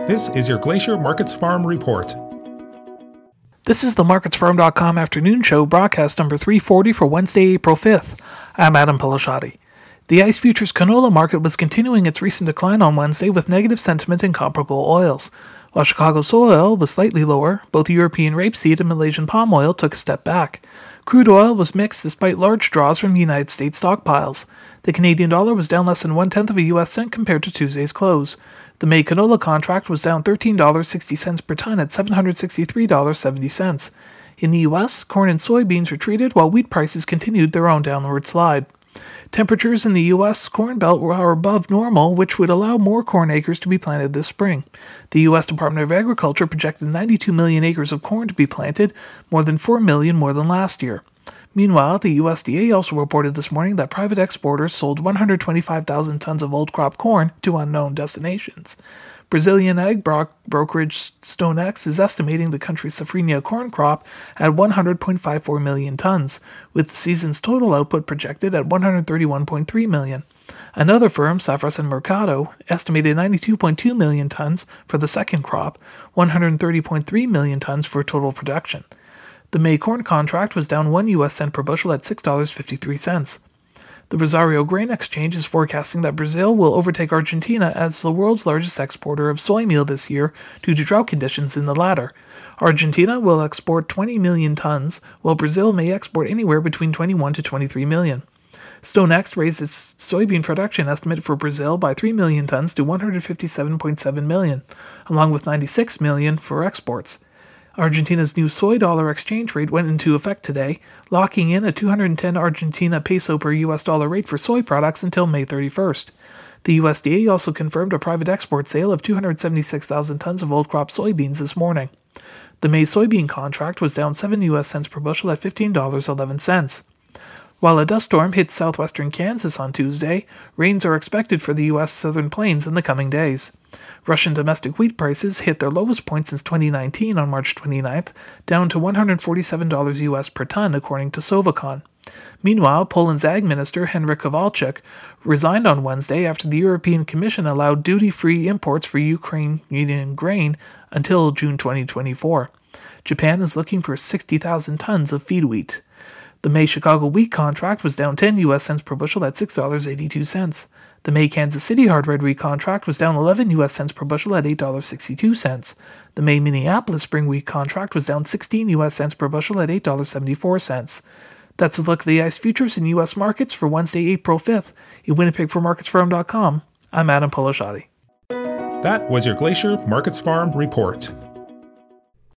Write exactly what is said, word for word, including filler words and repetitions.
This is your Glacier Markets Farm Report. This is the markets farm dot com afternoon show, broadcast number three forty for Wednesday, April fifth. I'm Adam Pelashati. The ICE Futures canola market was continuing its recent decline on Wednesday with negative sentiment in comparable oils. While Chicago soy oil was slightly lower, both European rapeseed and Malaysian palm oil took a step back. Crude oil was mixed despite large draws from United States stockpiles. The Canadian dollar was down less than one-tenth of a U S cent compared to Tuesday's close. The May canola contract was down thirteen dollars and sixty cents per ton at seven hundred sixty-three dollars and seventy cents. In the U S, corn and soybeans retreated while wheat prices continued their own downward slide. Temperatures in the U S Corn Belt were above normal, which would allow more corn acres to be planted this spring. The U S Department of Agriculture projected ninety-two million acres of corn to be planted, more than four million more than last year. Meanwhile, the U S D A also reported this morning that private exporters sold one hundred twenty-five thousand tons of old crop corn to unknown destinations. Brazilian ag bro- brokerage StoneX is estimating the country's safrinha corn crop at one hundred point five four million tons, with the season's total output projected at one hundred thirty-one point three million. Another firm, Safras and Mercado, estimated ninety-two point two million tons for the second crop, one hundred thirty point three million tons for total production. The May corn contract was down one U S cent per bushel at six dollars and fifty-three cents. The Rosario Grain Exchange is forecasting that Brazil will overtake Argentina as the world's largest exporter of soy meal this year due to drought conditions in the latter. Argentina will export twenty million tons, while Brazil may export anywhere between twenty-one to twenty-three million. StoneX raised its soybean production estimate for Brazil by three million tons to one hundred fifty-seven point seven million, along with ninety-six million for exports. Argentina's new soy dollar exchange rate went into effect today, locking in a two hundred ten Argentina peso per U S dollar rate for soy products until May thirty-first. The U S D A also confirmed a private export sale of two hundred seventy-six thousand tons of old crop soybeans this morning. The May soybean contract was down seven U S cents per bushel at fifteen dollars and eleven cents. While a dust storm hit southwestern Kansas on Tuesday, rains are expected for the U S southern plains in the coming days. Russian domestic wheat prices hit their lowest point since twenty nineteen on March twenty-ninth, down to one hundred forty-seven dollars U S per ton, according to Sovacon. Meanwhile, Poland's Ag Minister Henryk Kowalczyk resigned on Wednesday after the European Commission allowed duty-free imports for Ukrainian grain until June twenty twenty-four. Japan is looking for sixty thousand tons of feed wheat. The May Chicago wheat contract was down ten U S cents per bushel at six dollars and eighty-two cents. The May Kansas City hard red wheat contract was down eleven U S cents per bushel at eight dollars and sixty-two cents. The May Minneapolis spring wheat contract was down sixteen U S cents per bushel at eight dollars and seventy-four cents. That's a look at the ICE futures in U S markets for Wednesday, April fifth. In Winnipeg for markets farm dot com, I'm Adam Pelashati. That was your Glacier Markets Farm Report.